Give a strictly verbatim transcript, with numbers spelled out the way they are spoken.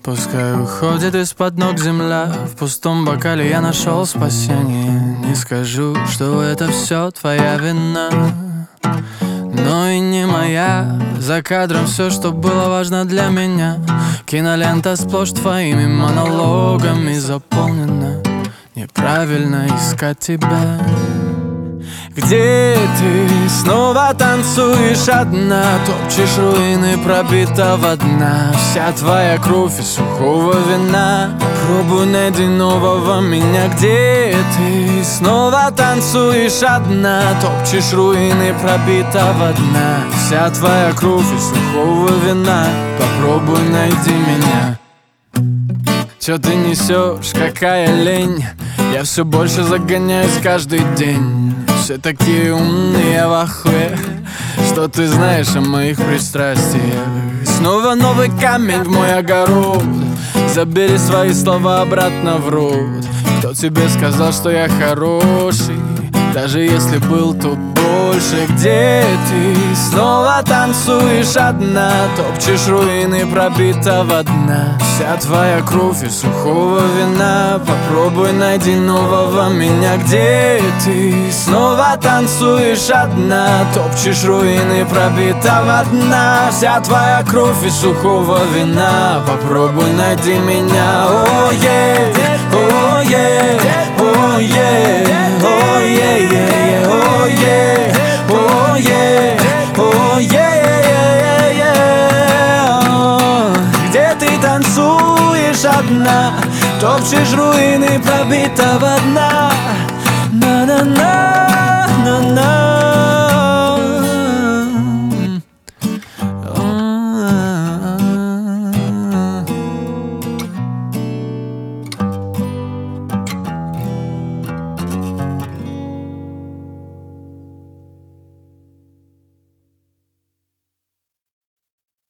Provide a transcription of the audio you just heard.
Пускай уходит из-под ног земля, в пустом бокале я нашел спасение. Не скажу, что это все твоя вина, но и не моя. За кадром все, что было важно для меня. Кинолента сплошь твоими монологами заполнена. Неправильно искать тебя. Где ты? Снова танцуешь одна, топчешь руины пробитого дна. Вся твоя кровь и сухого вина. Пробуй, найди нового меня. Где ты? Снова танцуешь одна, топчешь руины пробитого дна. Вся твоя кровь и сухого вина. Попробуй, найди меня. Чё ты несешь, какая лень? Я все больше загоняюсь каждый день. Все такие умные в ахуе. Что ты знаешь о моих пристрастиях? Снова новый камень в мой огород. Забери свои слова обратно в рот. Кто тебе сказал, что я хороший? Даже если был тут больше. Где ты? Снова танцуешь одна, топчешь руины пробитого дна. Вся твоя кровь и сухого вина. Попробуй, найди нового меня. Где ты? Снова танцуешь одна, топчешь руины пробитого дна. Вся твоя кровь и сухого вина. Попробуй, найди меня. О, е, о, е, о, е, о, е, е, е, о, е, о, е, о, е, е, е. Где ты танцуешь одна, топчешь руины пробитого дна. На-на-на, на-на.